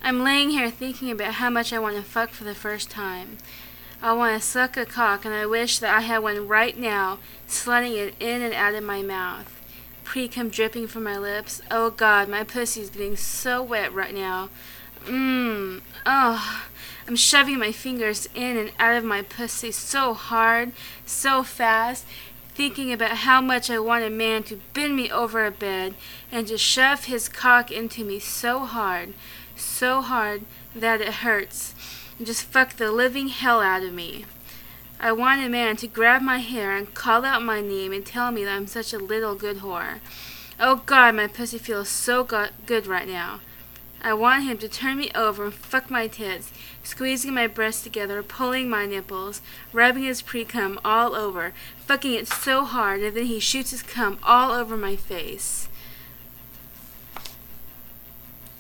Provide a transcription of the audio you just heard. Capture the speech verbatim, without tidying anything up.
I'm laying here thinking about how much I want to fuck for the first time. I want to suck a cock, and I wish that I had one right now, sliding it in and out of my mouth. Pre-cum dripping from my lips. Oh God, my pussy's getting so wet right now. Mmm. Oh. I'm shoving my fingers in and out of my pussy so hard, so fast, thinking about how much I want a man to bend me over a bed and to shove his cock into me so hard, so hard that it hurts, and just fuck the living hell out of me. I want a man to grab my hair and call out my name and tell me that I'm such a little good whore. Oh God, my pussy feels so go- good right now. I want him to turn me over and fuck my tits, squeezing my breasts together, pulling my nipples, rubbing his pre-cum all over, fucking it so hard, and then he shoots his cum all over my face.